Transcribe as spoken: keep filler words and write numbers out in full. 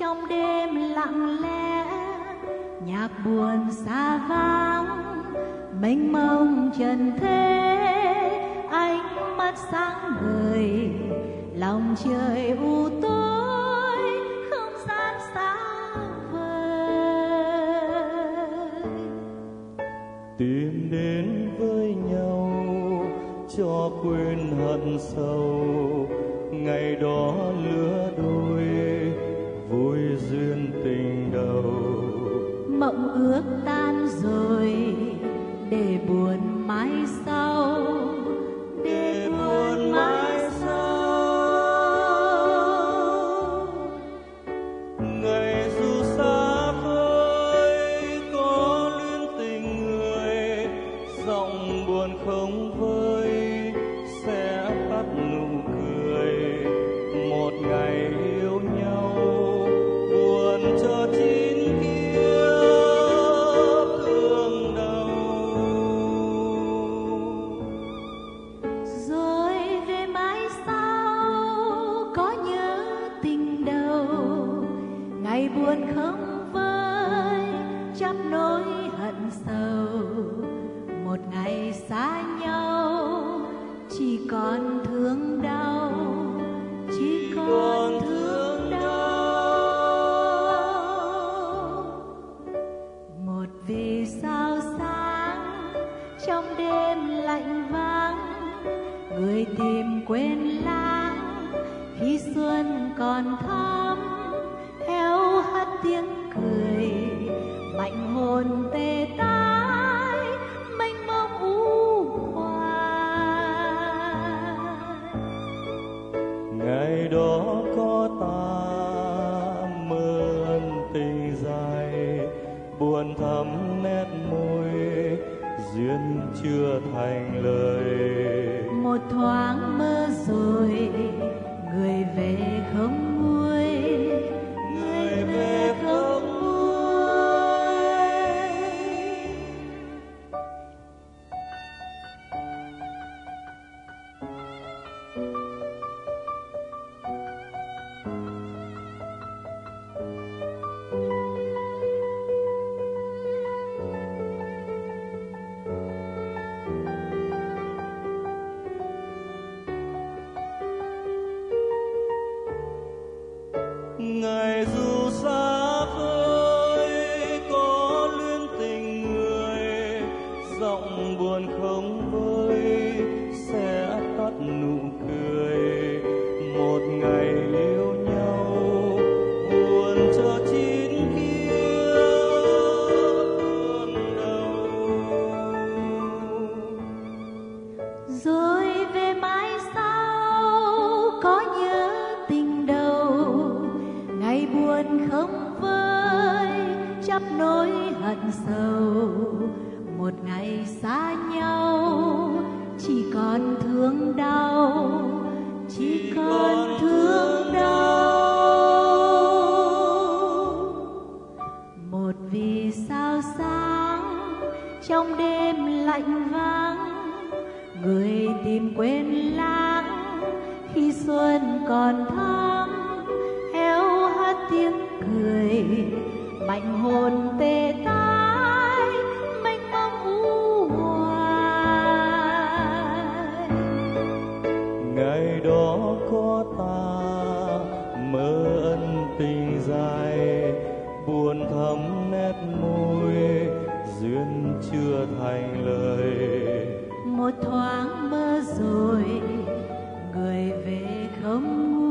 trong đêm lặng lẽ, nhạc buồn xa vắng mênh mông trần thế. Ánh mắt sáng ngời, lòng trời u tối, không gian xa vời. Tìm đến với nhau cho quên hận sâu, ngày đó lứa đôi vui duyên tình đầu. Mộng ước tan rồi để buồn mãi sau, để buồn mãi sau. Ngày dù xa vời có luyến tình người, giọng buồn không vơi sẽ tắt nụ cười. Một ngày yêu nhau buồn cho chín kiếp thương đau. Rồi về mãi sau có nhớ tình đầu, ngày buồn không vơi chắp nỗi hận sầu. Một ngày xa nhau chỉ còn thương đau, chỉ còn thương đau. Một vì sao sáng trong đêm lạnh vắng, người tìm quên lãng khi xuân còn thắm. Héo hắt tiếng cười, mạnh hồn tê tái, mênh mông u hoài. Ngày đó có ta mơ ân tình dài, buồn thắm nét môi duyên chưa thành lời. Một thoáng mơ rồi người về không nguôi, người về không nguôi. Ngày dù xa vời có luyến tình người, giọng buồn không vơi sẽ tắt nụ cười. Một ngày yêu nhau buồn cho chín kiếp thương đau. Rồi về mãi sau có nhớ tình đầu, ngày buồn không vơi chắp nỗi hận sầu. Một ngày xa nhau chỉ còn thương đau, chỉ còn thương đau. Một vì sao sáng trong đêm lạnh vắng, người tìm quên lãng khi xuân còn thắm. Héo hắt tiếng cười, mạnh hồn tê tái, mênh mông u hoài. Ngày đó có ta mơ ân tình dài, buồn thắm nét môi duyên chưa thành lời. Một thoáng mơ rồi người về không nguôi.